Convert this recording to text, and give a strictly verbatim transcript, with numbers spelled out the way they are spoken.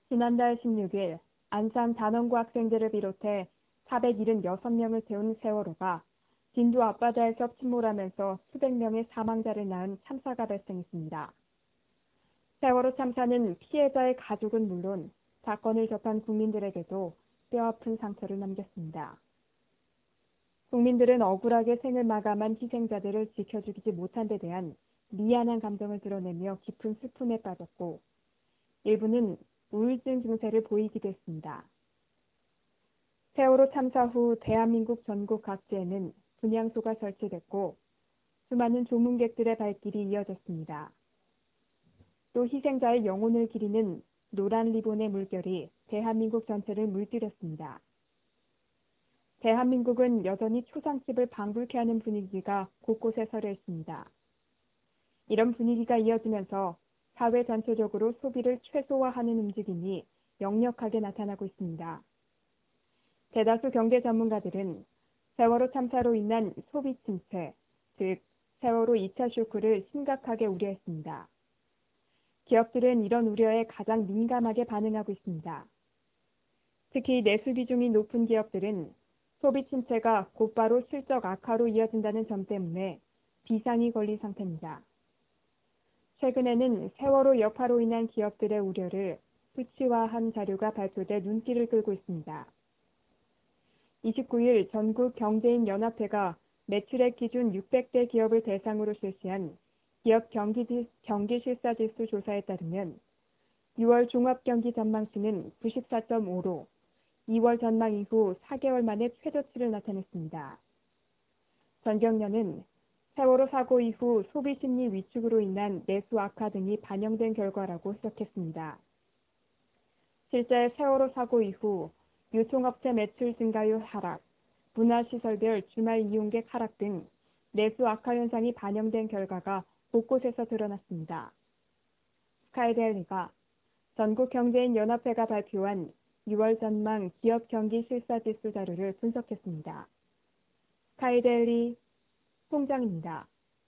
지난달 십육 일 안산 단원고 학생들을 비롯해 사백칠십육 명을 태운 세월호가 진도 앞바다에서 침몰하면서 수백 명의 사망자를 낳은 참사가 발생했습니다. 세월호 참사는 피해자의 가족은 물론 사건을 접한 국민들에게도 뼈아픈 상처를 남겼습니다. 국민들은 억울하게 생을 마감한 희생자들을 지켜주지 못한 데 대한 미안한 감정을 드러내며 깊은 슬픔에 빠졌고, 일부는 우울증 증세를 보이기도 했습니다. 세월호 참사 후 대한민국 전국 각지에는 분향소가 설치됐고 수많은 조문객들의 발길이 이어졌습니다. 또 희생자의 영혼을 기리는 노란 리본의 물결이 대한민국 전체를 물들였습니다. 대한민국은 여전히 초상집을 방불케 하는 분위기가 곳곳에 서려있습니다. 이런 분위기가 이어지면서 사회 전체적으로 소비를 최소화하는 움직임이 역력하게 나타나고 있습니다. 대다수 경제 전문가들은 세월호 참사로 인한 소비 침체, 즉 세월호 이 차 쇼크를 심각하게 우려했습니다. 기업들은 이런 우려에 가장 민감하게 반응하고 있습니다. 특히 내수 비중이 높은 기업들은 소비 침체가 곧바로 실적 악화로 이어진다는 점 때문에 비상이 걸린 상태입니다. 최근에는 세월호 여파로 인한 기업들의 우려를 수치화한 자료가 발표돼 눈길을 끌고 있습니다. 이십구 일 전국 경제인 연합회가 매출액 기준 육백 대 기업을 대상으로 실시한 기업 경기, 경기실사지수 조사에 따르면 유월 종합경기 전망치는 구십사 점 오로 이월 전망 이후 사 개월 만에 최저치를 나타냈습니다. 전경련은 세월호 사고 이후 소비심리 위축으로 인한 내수 악화 등이 반영된 결과라고 지적했습니다. 실제 세월호 사고 이후 유통업체 매출 증가율 하락, 문화시설별 주말 이용객 하락 등 내수 악화 현상이 반영된 결과가 곳곳에서 드러났습니다. 스카이데일리가 전국경제인연합회가 발표한 유월 전망 기업 경기 실사지수 자료를 분석했습니다. 스카이데일리 송장입니다.